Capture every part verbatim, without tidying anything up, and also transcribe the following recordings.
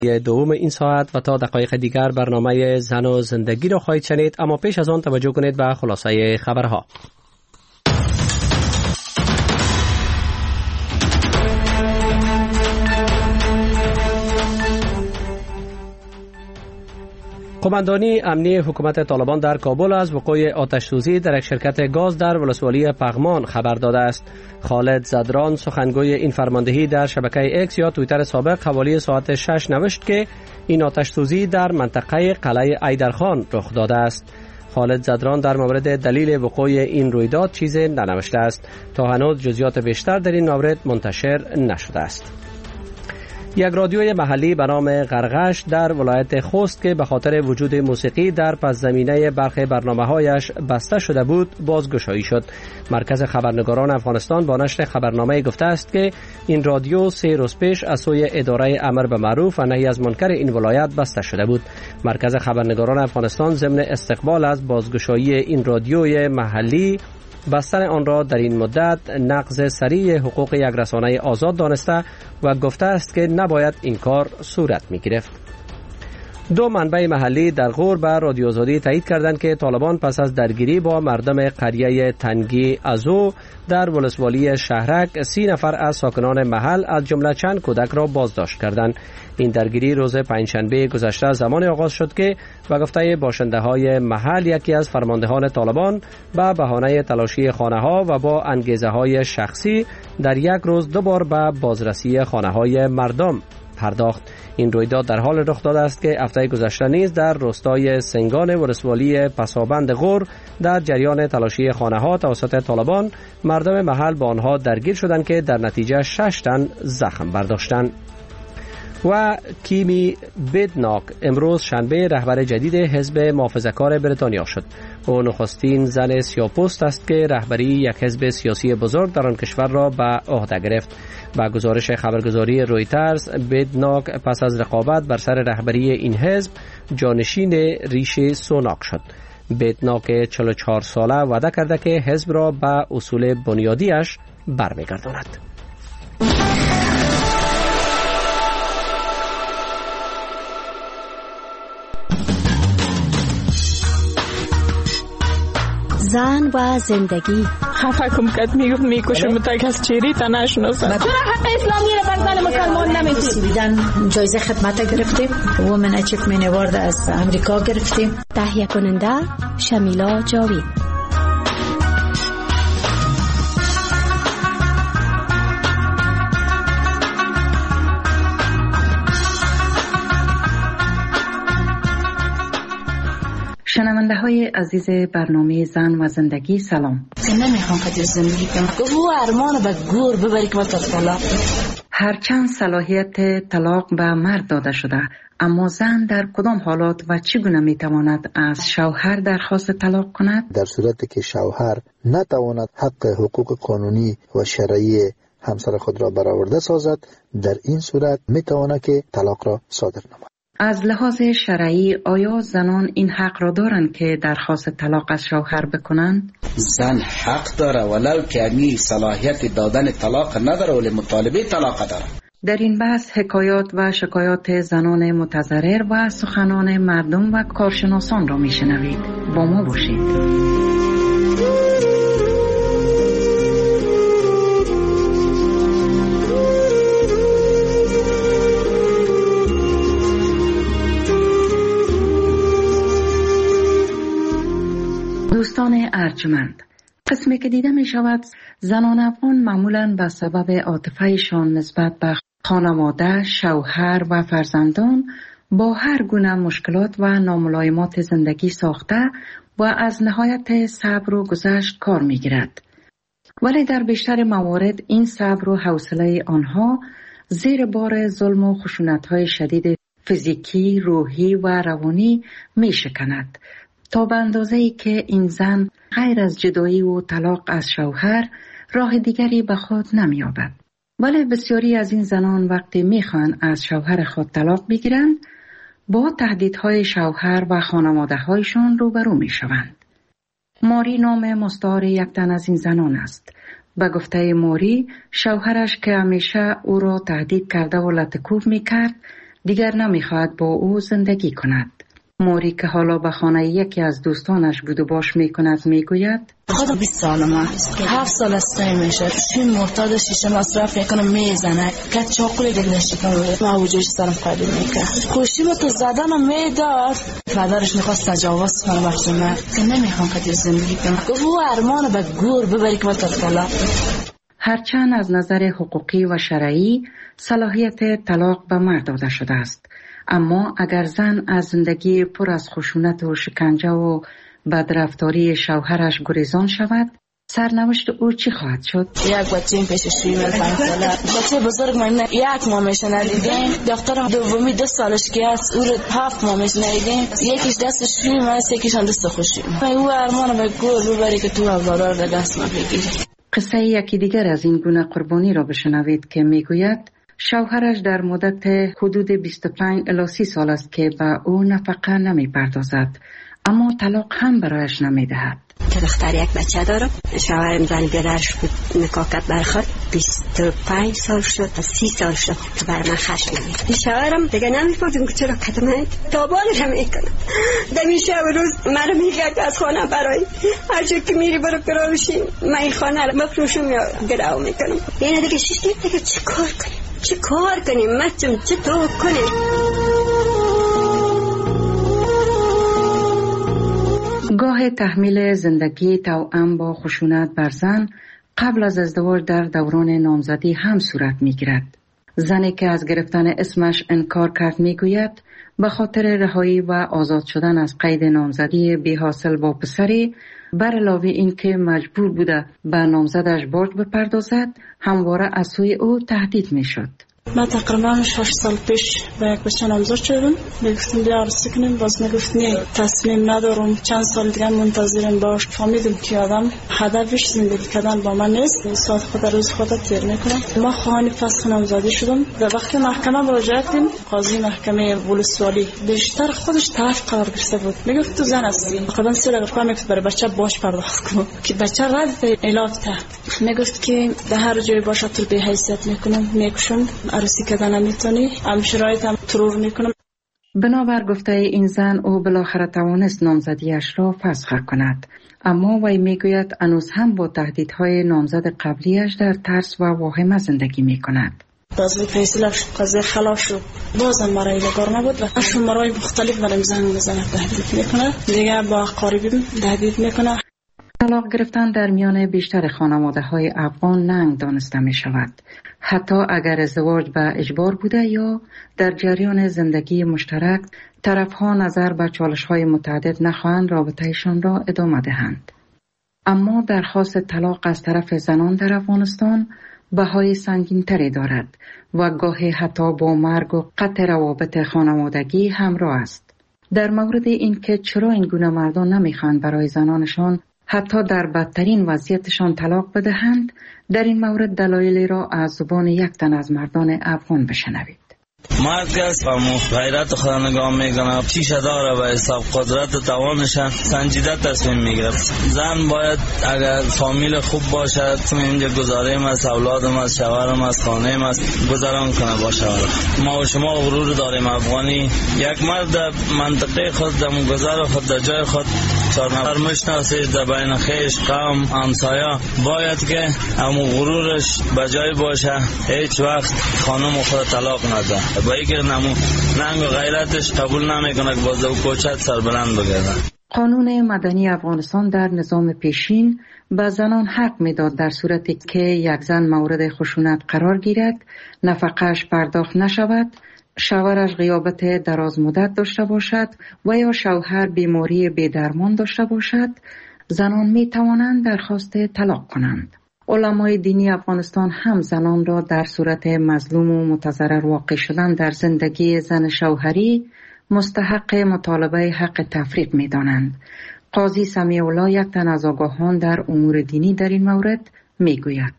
دوم این ساعت و تا دقایق دیگر برنامه زن و زندگی را خواهید شنید، اما پیش از آن توجه کنید به خلاصه خبرها. قماندانی امنی حکومت طالبان در کابل از وقوع آتش‌سوزی در یک شرکت گاز در ولسوالی پغمان خبر داده است. خالد زدران سخنگوی این فرماندهی در شبکه اکس یا توییتر سابق حوالی ساعت شش نوشت که این آتش‌سوزی در منطقه قلعه ایدرخان رخ داده است. خالد زدران در مورد دلیل وقوع این رویداد چیزی ننوشته است. تا هنوز جزئیات بیشتر در این مورد منتشر نشده است. یک رادیوی محلی به نام غرغش در ولایت خوست که به خاطر وجود موسیقی در پس زمینه برخی برنامه‌هایش بسته شده بود بازگشایی شد. مرکز خبرنگاران افغانستان با نشر خبرنامه گفته است که این رادیو سه روز پیش از سوی اداره امر به معروف و نهی از منکر این ولایت بسته شده بود. مرکز خبرنگاران افغانستان ضمن استقبال از بازگشایی این رادیوی محلی بستن آن را در این مدت نقض صریح حقوق یک رسانه آزاد دانسته و گفته است که نباید این کار صورت می گرفت. دو منبع محلی در غور به رادیو آزادی تایید کردند که طالبان پس از درگیری با مردم قریه تنگی ازو در ولسوالی شهرک سی نفر از ساکنان محل از جمله چند کودک را بازداشت کردند. این درگیری روز پنجشنبه گذشته زمان آغاز شد که به گفته باشنده های محل یکی از فرماندهان طالبان به بهانه تلاشی خانه ها و با انگیزه های شخصی در یک روز دو بار به بازرسی خانه های مردم پرداخت. این رویداد در حال رخ داده است که هفته گذشته نیز در روستای سنگان ولسوالی پسابند غور در جریان تلاشی خانه ها توسط طالبان مردم محل با آنها درگیر شدند که در نتیجه شش تن زخم برداشتند. و کیمی بدناک امروز شنبه رهبر جدید حزب محافظه‌کار بریتانیا شد. او نخستین زن سیاه‌پوست است که رهبری یک حزب سیاسی بزرگ در آن کشور را به عهده گرفت. با گزارش خبرگزاری رویترز، بدناک پس از رقابت بر سر رهبری این حزب جانشین ریشی سوناک شد. بدناک چهل و چهار ساله وعده کرده که حزب را به اصول بنیادیش برمیگرداند. زن و زندگی. خفه کم کت میگفت میکشم تا کس چیری تا نشناسد. چرا حق اسلامی را بر زن مسلمان نمیدید؟ بیدن جایزه خدمت گرفتیم. وومن اچیومنت اوارد از امریکا گرفتیم. تهیه کننده شمیلا جاوید. شنونده های عزیز برنامه زن و زندگی سلام. نمیخوام که زندگی کنم. گفت او ارمان به گور ببری که وقت طلاق. هرچند صلاحیت طلاق به مرد داده شده، اما زن در کدام حالات و چگونه میتواند از شوهر درخواست طلاق کند؟ در صورتی که شوهر نتواند حق حقوق قانونی و شرعی همسر خود را برآورده سازد، در این صورت میتواند که طلاق را صادر نماید. از لحاظ شرعی آیا زنان این حق را دارند که درخواست طلاق از شوهر بکنند؟ زن حق داره ولو که امی صلاحیت دادن طلاق نداره ولی مطالبه طلاق داره. در این بحث حکایات و شکایات زنان متضرر و سخنان مردم و کارشناسان را میشنوید. با ما باشید. دوستان ارجمند، قسمی که دیده می شود زنان افغان معمولاً به سبب عاطفه‌شان نسبت به خانواده، شوهر و فرزندان با هر گونه مشکلات و ناملایمات زندگی ساخته و از نهایت صبر و گذشت کار می گیرد. ولی در بیشتر موارد این صبر و حوصله آنها زیر بار ظلم و خشونت‌های شدید فیزیکی، روحی و روانی می شکند تا به اندازه‌ای که این زن غیر از جدایی و طلاق از شوهر راه دیگری به خود نمی‌یابد. ولی بسیاری از این زنان وقتی می‌خواهند از شوهر خود طلاق بگیرند با تهدیدهای شوهر و خانواده‌هایشان روبرو می‌شوند. ماری نام مستعار یک تن از این زنان است. به گفته ماری، شوهرش که همیشه او را تهدید کرده و لطکوب می‌کرد، دیگر نمیخواهد با او زندگی کند. موری که حالا به خانه یکی از دوستانش بود و باش میکند میگوید خودم بیست سالم است. هفت سال است میشه. شیم مرتاد شیشه مصرف میکنم میزنه. که چاقوی دیگه نشیکنم. ما وجودش سرم قدیم میکنم. خوشیم تو زدنم میداد. پدرش میخواست تجاوز کنه وقتی من که نمیخوام که زندگی کنم. گفت او ارمان به گور ببری که تو طلاق. هرچند از نظر حقوقی و شرعی صلاحیت طلاق به مرد داده شده است، اما اگر زن از زندگی پر از خشونت و شکنجه و بدرفتاری شوهرش گریزان شود، سرنوشت او چی خواهد شد؟ یک بچه این پیش شویم پنج ساله بچه بزرگ ما یک ماه میشه ندیدیم. دخترم دومی دو سالش که است او رو هفت ماه میشه ندیدیم. یکیش دست شویم است یکیش هم دست خوشیم. او ارمان به گور ببری که تو اولار به دست ما بگیری. قصه یکی دیگر از این گونه قربانی را بشنوید که میگوید شوهرش در مدت حدود بیست و پنج الی سی سال است که به او نفقه نمی پردازد، اما طلاق هم برایش نمی دهد. که دختر یک بچه دارم. شوهرم زن بیادرش بود نکاح کرد برخورد بیست و پنج سال شد تا سی سال شد که بر من خشم نمید. شوهرم دیگه نمی‌فهمم که چرا کتمه تابانش هم میکنم. دمیشه و روز مرا میگه از خانه برای هرچی که میری برو کرا بشیم من این خانه رو مفروشم یا گراو میکنم. یعنی دیگه شش دیگه چی کار کنیم چی کار کنیم مچم چی تو کنیم. گاه تحمیل زندگی توأم با خشونت بر زن قبل از ازدواج در دوران نامزدی هم صورت می گیرد. زنی که از گرفتن اسمش انکار کرد می گوید به خاطر رهایی و آزاد شدن از قید نامزدی بی حاصل با پسری، بر علاوه این که مجبور بوده به نامزدش برج بپردازد، همواره از سوی او تهدید می شد. من تقریبا شش سال پیش به یک بچه نامزد شدم. میگفتم بیا عروسی کنیم، باز میگفت نه تصمیم ندارم، چند سال دیگه منتظرم باش. فهمیدم که آدم هدفش زندگی کردن با من نیست، ساعت خود روز خود تیر میکنم. ما خواهان فسخ نامزدی شدم. در وقت محکمه مراجعه کردیم، قاضی محکمه ولسوالی بیشتر خودش طرف قرار گرفته بود. میگفت تو زن هستی، قدم سر اگر کار میگفت برای بچه باش پرداخت کن که بچه رد علاج ته. میگفت که به هر جای باشه تو به حیثیت میکنم میکشم، عروسی کردن نمیتونی، هم شرایط هم ترور میکنم. بنابر گفته این زن او بالاخره توانست نامزدیش را فسخ کند، اما وی میگوید هنوز هم با تهدیدهای نامزد قبلیش در ترس و واهمه زندگی میکند. باز فیصله قضیه خلاف شد، بازم مرای بگار نبود و اشو مرای مختلف برای زن میزنه، تهدید میکنه، دیگه با قاربیم تهدید میکنه. طلاق گرفتن در میان بیشتر خانواده های افغان ننگ دانسته می شود، حتی اگر ازدواج به اجبار بوده یا در جریان زندگی مشترک طرفها نظر به چالش های متعدد نخواهند رابطهشان را ادامه دهند. اما درخواست طلاق از طرف زنان در افغانستان بهای سنگین تری دارد و گاهی حتی با مرگ و قطع روابط خانوادگی همراه است. در مورد اینکه چرا این گونه مردان نمیخواهند برای زنانشان حتی در بدترین وضعیتشان طلاق بدهند، در این مورد دلایلی را از زبان یک تن از مردان افغان بشنوید. مرد کس و غیرت خود نگاه میکنه، چیشه داره و حساب قدرت و توانشان سنجیده تصمیم میگیرد. زن باید اگر فامیل خوب باشد، اینجا گزاریم از اولادم از شوهرم از خانه‌ام از گذران کنه با شوهر. ما و شما غرور داریم افغانی، یک مرد منطقه خود در گذر خود در جای خود چهار نفر مشناسید در بین خیش قوم همسایه، باید که همون غرورش بجای باشه، هیچ وقت خانم خود طلاق نده. با اینکه نمو ننگ و غیرتش قبول نمیکنه که باز او کوچت سربلند بگردن. قانون مدنی افغانستان در نظام پیشین به زنان حق میداد در صورتی که یک زن مورد خشونت قرار گیرد نفقه‌اش پرداخت نشود، شوهرش غیابت دراز مدت داشته باشد و یا شوهر بیماری بی‌درمان داشته باشد، زنان می توانند درخواست طلاق کنند. علمای دینی افغانستان هم زنان را در صورت مظلوم و متضرر واقع شدن در زندگی زن شوهری مستحق مطالبه حق تفریق می دانند. قاضی سمیع الله یک تن از آگاهان در امور دینی در این مورد می گوید.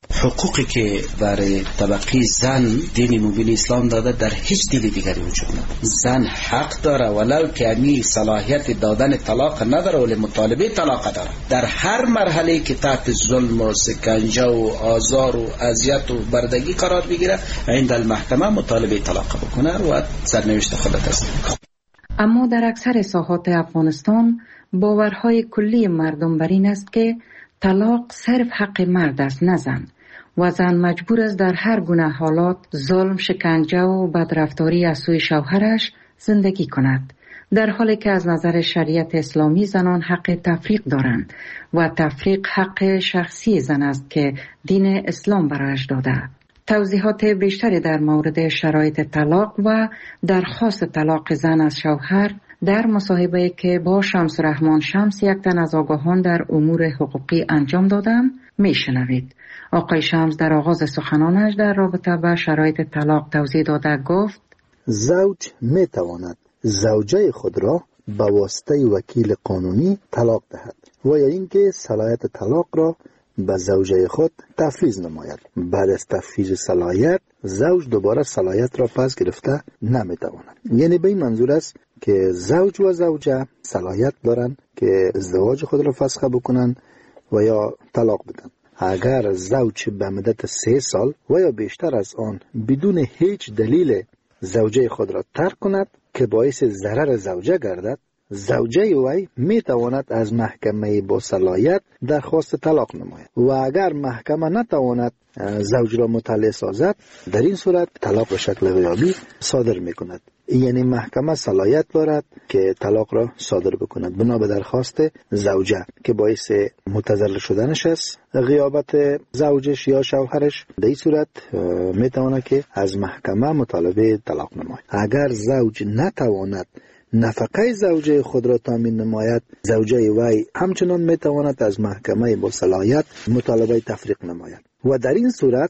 حقوقی که برای طبقه زن دین مبین اسلام داده در هیچ دین دیگری وجود نداره. زن حق داره ولو که امی صلاحیت دادن طلاق نداره ولی مطالبه طلاق داره. در هر مرحله که تحت ظلم و سکنجه و آزار و اذیت و بردگی قرار بگیره عند المحکمه مطالبه طلاق بکنه و سرنوشت خود تسلیم کنه. اما در اکثر ساحات افغانستان باورهای کلی مردم بر این است که طلاق صرف حق مرد است نه زن و زن مجبور است در هر گونه حالات ظلم، شکنجه و بدرفتاری از سوی شوهرش زندگی کند، در حالی که از نظر شریعت اسلامی زنان حق تفریق دارند و تفریق حق شخصی زن است که دین اسلام برایش داده. توضیحات بیشتری در مورد شرایط طلاق و درخواست طلاق زن از شوهر در مصاحبه‌ای که با شمس رحمان شمس یک تن از آگاهان در امور حقوقی انجام دادند میشنوید. آقای شمس در آغاز سخنانش در رابطه با شرایط طلاق توضیح داده گفت: زوج می تواند زوجه خود را به واسطه وکیل قانونی طلاق دهد و یا اینکه صلاحیت طلاق را به زوجه خود تفویض نماید. بعد از تفویض صلاحیت زوج دوباره صلاحیت را پس گرفته نمی تواند. یعنی به این منظور است که زوج و زوجه صلاحیت دارند که ازدواج خود را فسخ بکنند و یا طلاق بدن. اگر زوج به مدت سه سال و یا بیشتر از آن بدون هیچ دلیل زوجه خود را ترک کند که باعث ضرر زوجه گردد، زوجه وی می تواند از محکمه با صلاحیت درخواست طلاق نماید و اگر محکمه نتواند زوج را مطلع سازد، در این صورت طلاق به شکل غیابی صادر می کند. یعنی محکمه صلاحیت دارد که طلاق را صادر بکند بنا به درخواست زوجه که باعث متضرر شدنش است، غیابت زوجش یا شوهرش. در این صورت می تواند که از محکمه مطالبه طلاق نماید. اگر زوج نتواند نفقه زوجه خود را تامین نماید، زوجه وی همچنان می تواند از محکمه با صلاحیت مطالبه تفریق نماید و در این صورت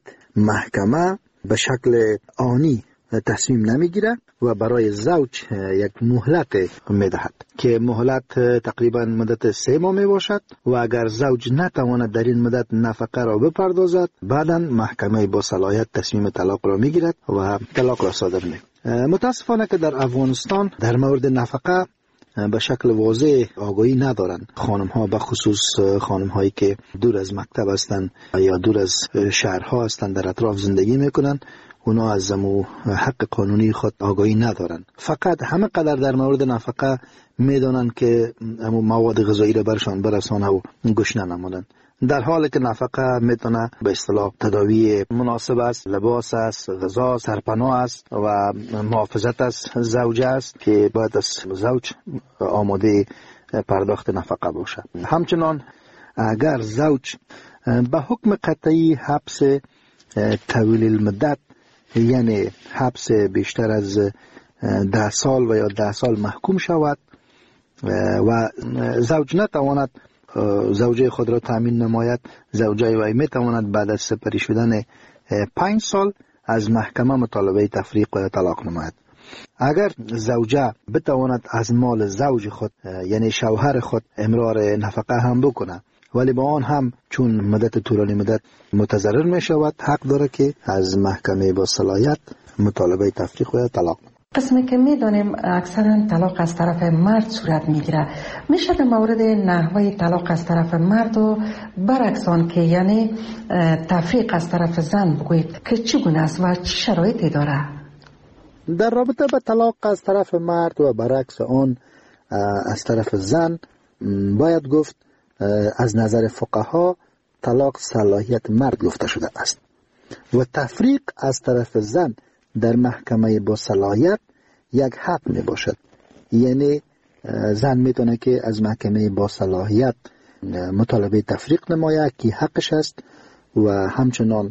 محکمه به شکل آنی تصمیم نمیگیره و برای زوج یک مهلت میدهد که مهلت تقریبا مدت سه ماه می باشد و اگر زوج نتواند در این مدت نفقه را بپردازد، بعدا محکمه با صلاحیت تصمیم طلاق را میگیرد و طلاق را صادر میکند. متاسفانه که در افغانستان در مورد نفقه به شکل واضح آگاهی ندارند. خانم ها به خصوص خانم هایی که دور از مکتب هستند یا دور از شهرها هستند در اطراف زندگی میکنند، اونا از امو حق قانونی خود آگاهی ندارند. فقط همه قدر در مورد نفقه میدانند که امو مواد غذایی را برشان برسانه و گشنه نمانند، در حالی که نفقه میتونه به اصطلاح تداوی مناسب است، لباس است، غذا، سرپناه است و محافظت از زوجه است که باید از زوج آماده پرداخت نفقه باشد. همچنان اگر زوج به حکم قطعی حبس طویل المدت، یعنی حبس بیشتر از ده سال و یا ده سال محکوم شود و زوج نتواند زوجه خود را تامین نماید، زوجه وی می تواند بعد از سپری شدن پنج سال از محکمه مطالبه تفریق و طلاق نماید. اگر زوجه بتواند از مال زوج خود یعنی شوهر خود امرار نفقه هم بکنه ولی با آن هم چون مدت طولانی مدت متضرر می شود، حق داره که از محکمه با صلاحیت مطالبه تفریق و طلاق نماید. قسمی که می دانیم اکثرا طلاق از طرف مرد صورت می گیره، میشه در مورد نحوه طلاق از طرف مرد و برعکسان که یعنی تفریق از طرف زن بگویید که چگونه است و چه شرایطی داره؟ در رابطه با طلاق از طرف مرد و برعکس آن از طرف زن باید گفت از نظر فقها طلاق صلاحیت مرد گفته شده است و تفریق از طرف زن در محکمه با صلاحیت یک حق می باشد. یعنی زن می تونه که از محکمه با صلاحیت مطالبه تفریق نماید که حقش است و همچنان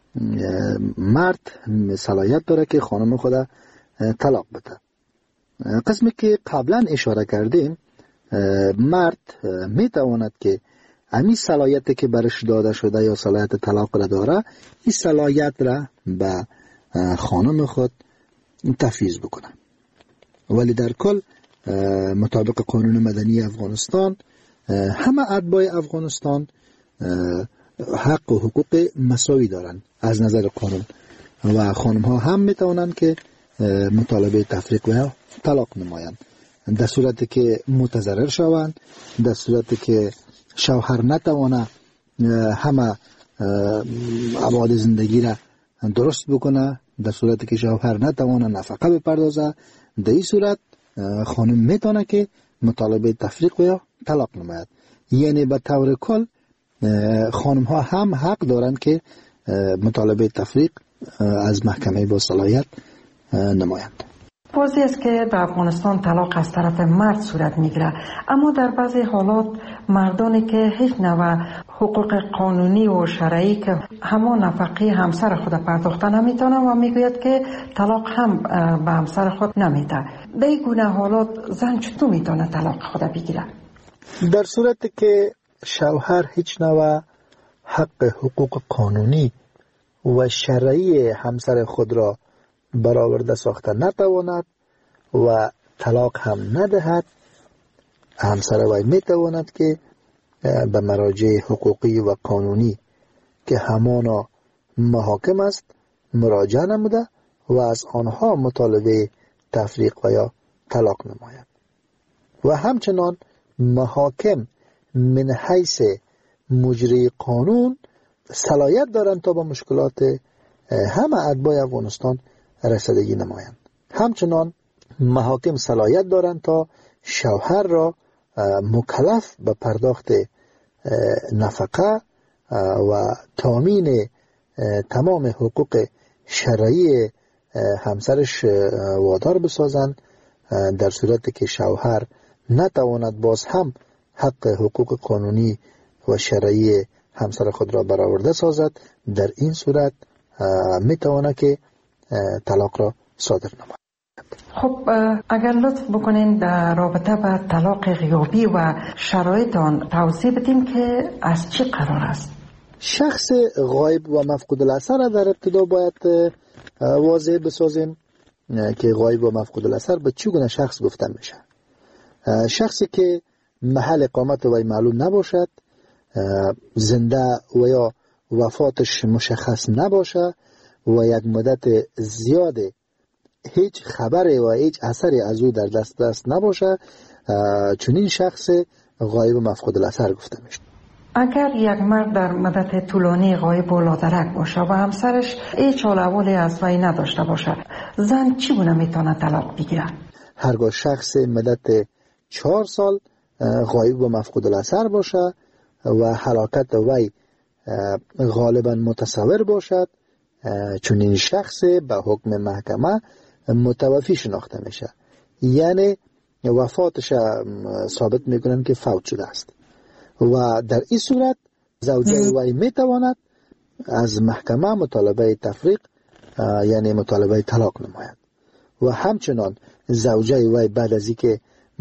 مرد صلاحیت داره که خانم خود طلاق بده. قسمی که قبلا اشاره کردیم، مرد می تواند که امی صلاحیت که برش داده شده یا صلاحیت طلاق را داره، این صلاحیت را به خانم خود تفویض بکنه. ولی در کل مطابق قانون مدنی افغانستان همه اتباع افغانستان حق و حقوق مساوی دارند از نظر قانون و خانم ها هم میتوانند که مطالبه تفریق و طلاق نمایند در صورتی که متضرر شوند، در صورتی که شوهر نتوانه همه ابعاد زندگی را درست بکنه، در صورتی که شوهر نتوانه نفقه بپردازه، در این صورت خانم میتونه که مطالبه تفریق و یا طلاق نماید. یعنی به طور کل خانم ها هم حق دارند که مطالبه تفریق از محکمه با صلاحیت نمایند. واضح است که در افغانستان طلاق از طرف مرد صورت میگیره، اما در بعضی حالات مردانی که هیچ نوع حقوق قانونی و شرعی که همان نفقه همسر خود پرداخته نمیتونن و میگوید که طلاق هم به همسر خود نمیده. در این گونه حالات زن چطور میتونه طلاق خود بگیره؟ در صورتی که شوهر هیچ نوع حق حقوق قانونی و شرعی همسر خود را برآورده ساخته نتواند و طلاق هم ندهد، همسر وی میتواند که به مراجع حقوقی و قانونی که همانا محاکم است مراجعه نموده و از آنها مطالبه تفریق و یا طلاق نماید. و همچنان محاکم من حیث مجری قانون صلاحیت دارند تا با مشکلات همه اتباع افغانستان رسیدگی نمایند. همچنان محاکم صلاحیت دارند تا شوهر را مکلف به پرداخت نفقه و تامین تمام حقوق شرعی همسرش وادار بسازند، در صورتی که شوهر نتواند باز هم حق حقوق قانونی و شرعی همسر خود را برآورده سازد. در این صورت میتواند که طلاق را صادر نماید. خب اگر لطف بکنین در رابطه با طلاق غیابی و شرایط آن توضیح بدین که از چی قرار است؟ شخص غایب و مفقود الاثر در ابتدا باید واضح بسازیم که غایب و مفقود الاثر به چگونه شخص گفته میشه. شخصی که محل اقامت وی معلوم نباشد، زنده و یا وفاتش مشخص نباشه و یک مدت زیاد هیچ خبری و هیچ اثری از او در دست دست نباشه، چنین شخص غایب و مفقود الاثر گفته میشه. اگر یک مرد در مدت طولانی غایب و لادرک باشه و همسرش هیچ حال احوالی از وی نداشته باشه، زن چگونه میتونه طلاق بگیره؟ هرگاه شخص مدت چهار سال غایب و مفقود الاثر باشه و هلاکت وی غالبا متصور باشد، چون این شخص به حکم محکمه متوفی شناخته میشه، یعنی وفاتش ثابت میکنن که فوت شده است و در این صورت زوجه وی میتواند از محکمه مطالبه تفریق یعنی مطالبه طلاق نماید. و همچنان زوجه وی بعد از اینکه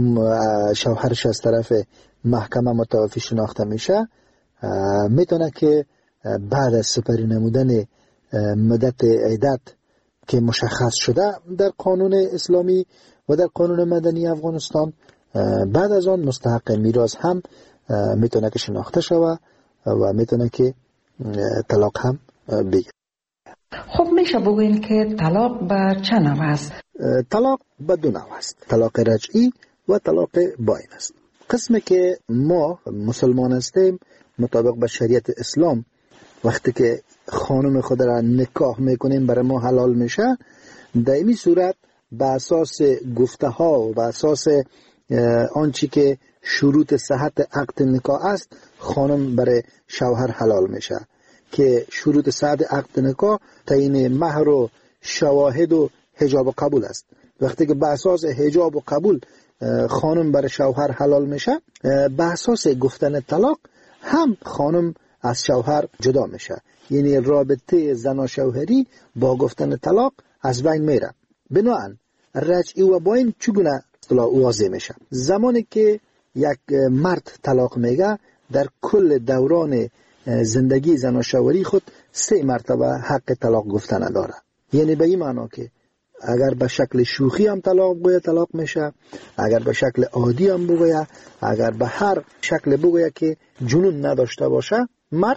شوهرش از طرف محکمه متوفی شناخته میشه میتونه که بعد از سپری نمودن مدت عدت که مشخص شده در قانون اسلامی و در قانون مدنی افغانستان، بعد از آن مستحق میراث هم میتونه که شناخته شوه و میتونه که طلاق هم بگیره. خب میشه بگوین که طلاق به چه نوع است؟ طلاق به دو نوع است، طلاق رجعی و طلاق باین است. قسمی که ما مسلمان هستیم مطابق به شریعت اسلام وقتی که خانم خود را نکاح میکنیم برای ما حلال میشه، در این صورت به اساس گفته ها و به اساس آنچه که شروط صحت عقد نکاح است خانم برای شوهر حلال میشه که شروط صحت عقد نکاح تعیین مهر و شواهد و حجاب و قبول است. وقتی که به اساس حجاب و قبول خانم برای شوهر حلال میشه، به اساس گفتن طلاق هم خانم از شوهر جدا میشه، یعنی رابطه زن و شوهری با گفتن طلاق از بین میره. بنابراین رجعی و باین چگونه واضح میشه؟ زمانی که یک مرد طلاق میگه در کل دوران زندگی زن و شوهری خود سه مرتبه حق طلاق گفتن داره. یعنی به این معنا که اگر به شکل شوخی هم طلاق بگوید طلاق میشه، اگر به شکل عادی هم بگوید، اگر به هر شکل بگوید که جنون نداشته باشه مرد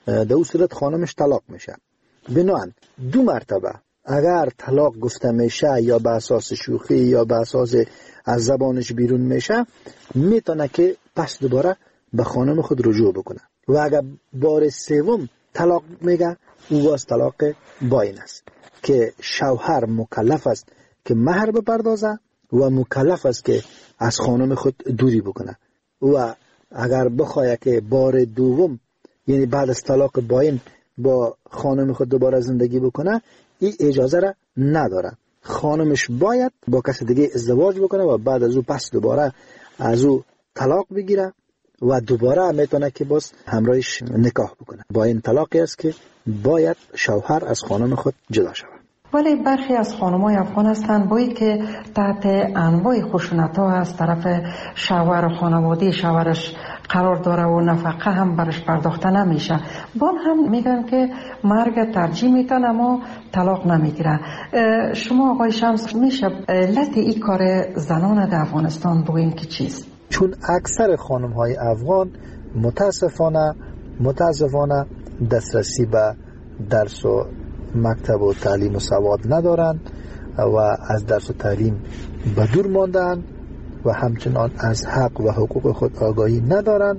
در اون صورت خانمش طلاق میشه. بنابراین دو مرتبه اگر طلاق گفته میشه یا به اساس شوخی یا به اساس از زبانش بیرون میشه، میتونه که پس دوباره به خانم خود رجوع بکنه. و اگر بار سوم طلاق میگه، او باز طلاق باین است که شوهر مکلف است که مهر بپردازه و مکلف است که از خانم خود دوری بکنه. و اگر بخواه که بار دوم، یعنی بعد از طلاق باین، با خانم خود دوباره زندگی بکنه، این اجازه را نداره. خانمش باید با کسی دیگه ازدواج بکنه و بعد از او پس دوباره از او طلاق بگیره و دوباره میتونه که باز همراهش نکاح بکنه. با این طلاقی است که باید شوهر از خانم خود جدا شود. ولی برخی از خانم‌های افغان هستند باید که تحت انواع خشونت‌ها از طرف شوهر و خانواده شوهرش قرار داره و نفقه هم برش پرداخته نمیشه. با هم میگن که مرگ ترجیح میتن اما طلاق نمیگیره. شما آقای شمس میشه علت این کار زنان در افغانستان بگوین که چیست؟ چون اکثر خانم‌های افغان متاسفانه متاسفانه دسترسی به درس و مکتب و تعلیم و سواد ندارند و از درس و تعلیم به دور ماندند و همچنان از حق و حقوق خود آگاهی ندارند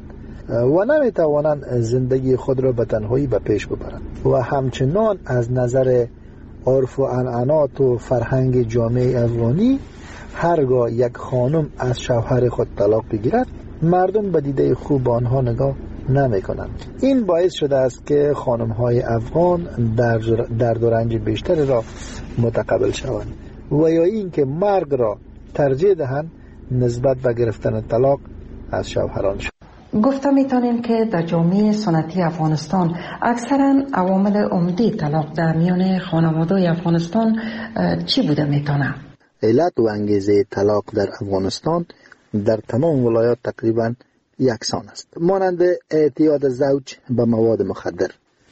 و نمیتوانند زندگی خود را به تنهایی به پیش ببرند و همچنان از نظر عرف و عنعنات و فرهنگ جامعه افغانی هرگاه یک خانم از شوهر خود طلاق بگیرد، مردم به دیده خوب آنها نگاه نمی کنند. این باعث شده است که خانم های افغان در درد و رنج بیشتری را متقبل شوند و یا این که مرگ را ترجیح دهند نسبت به گرفتن طلاق از شوهران شد. گفته میتونیم که در جامعه سنتی افغانستان اکثرا عوامل عمده طلاق در میان خانواده افغانستان چی بوده میتونه؟ علت و انگیزه طلاق در افغانستان در تمام ولایات تقریبا یکسان است. مانند اعتیاد زوج به مواد مخدر.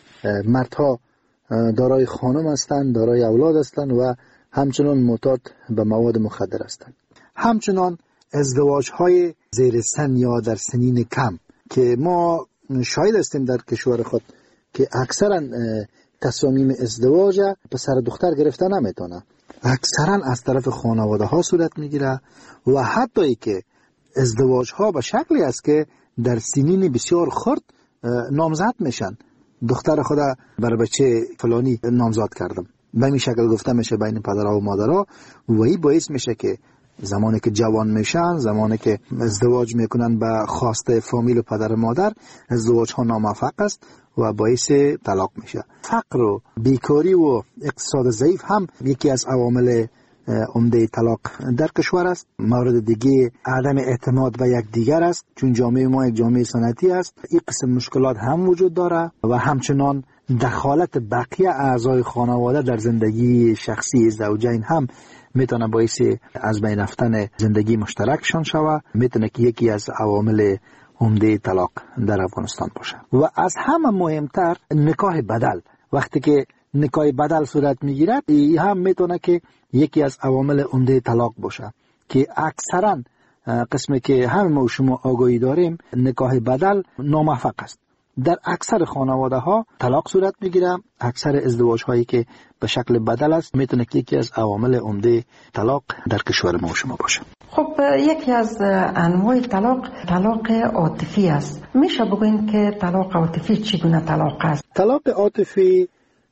مردها دارای خانم هستند، دارای اولاد هستند و همچنان معتاد به مواد مخدر هستند. همچنان ازدواج های زیر سن یا در سنین کم که ما شاهد هستیم در کشور خود که اکثرا تصامیم ازدواج پسر دختر گرفته نمیتونه، اکثرا از طرف خانواده ها صورت میگیره و حتی ای که ازدواج ها به شکلی است که در سنین بسیار خرد نامزد میشن. دختر خدا بر بچه فلانی نامزد کردم، به این شکل گفته میشه بین پدرها و مادرها و این باعث میشه که زمانی که جوان میشن، زمانی که ازدواج میکنن به خواسته فامیل و پدر و مادر، ازدواج ها ناموفق است و باعث طلاق میشه. فقر و بیکاری و اقتصاد ضعیف هم یکی از عوامل عمده طلاق در کشور است. مورد دیگه عدم اعتماد به یک دیگر است، چون جامعه ما یک جامعه سنتی است. این قسم مشکلات هم وجود داره و همچنان دخالت بقیه اعضای خانواده در زندگی شخصی زوجین هم میتونه باعث از بین رفتن زندگی مشترکشان شوه. میتونه که یکی از عوامل عمده طلاق در افغانستان باشه. و از همه مهمتر نکاح بدل. وقتی که نکاح بدل صورت میگیرد، این هم میتونه که یکی از عوامل عمده طلاق باشه که اکثرا قسمی که همه ما شما آگاهی داریم نکاح بدل ناموفق است. در اکثر خانواده ها طلاق صورت میگیره. اکثر ازدواج هایی که به شکل بدل است میتونه که یکی از عوامل عمده طلاق در کشور ما شما باشه. خب یکی از انواع طلاق طلاق عاطفی است. میشه بگوین که طلاق عاطفی چگونه طلاق است؟ طلاق عاطفی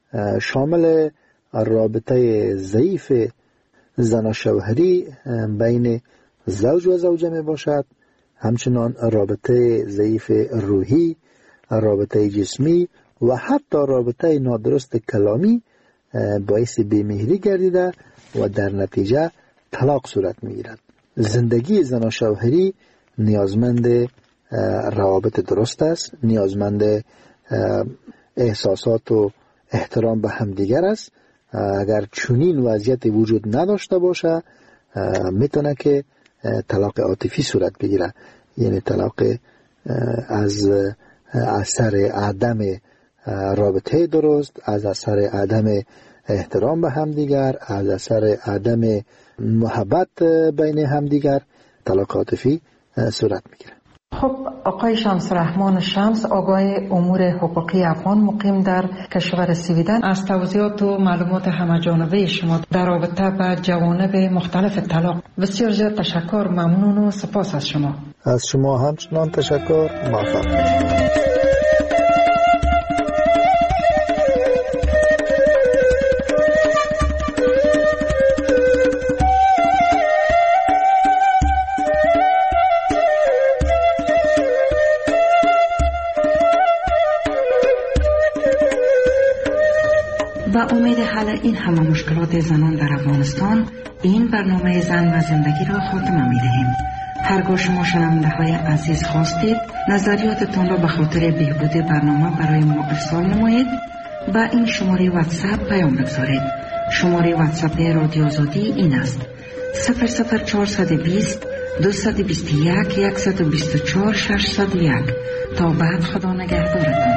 شامل رابطه ضعیف زن شوهری بین زوج و زوجه می باشد، همچنان رابطه ضعیف روحی، رابطه جسمی و حتی رابطه نادرست کلامی باعث بیمهری گردیده و در نتیجه طلاق صورت می گیرد. زندگی زن و شوهری نیازمند روابط درست است، نیازمند احساسات و احترام به همدیگر است. اگر چنین وضعیت وجود نداشته باشه میتونه که طلاق عاطفی صورت بگیره، یعنی طلاق از اثر عدم رابطه درست، از اثر عدم احترام به همدیگر، از اثر عدم محبت بین همدیگر طلاق عاطفی صورت میگیره. خب آقای شمس رحمان شمس، آقای امور حقوقی افغان مقیم در کشور سویدن، از توضیحات و معلومات همه‌جانبه شما در رابطه با جوانب مختلف طلاق بسیار زیاد تشکر، ممنون و سپاس از شما. از شما همچنان تشکر، موفق باشید. با امید حل این همه مشکلات زنان در افغانستان، این برنامه زن و زندگی را خاتمه می دهیم. هرگاه شما شنونده های عزیز خواستید نظریاتتان را به خاطر بهبود برنامه برای ما ارسال نمایید، با این شماره واتساپ پیام بگذارید. شماره واتساپ رادیو آزادی این است: صفر صفر چهارصد و بیست دویست و بیست و یک صد و بیست و چهار ششصد و یک. تا بعد، خدا نگهدارتان.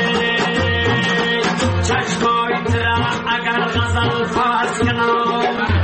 اگر غزل فرض کنم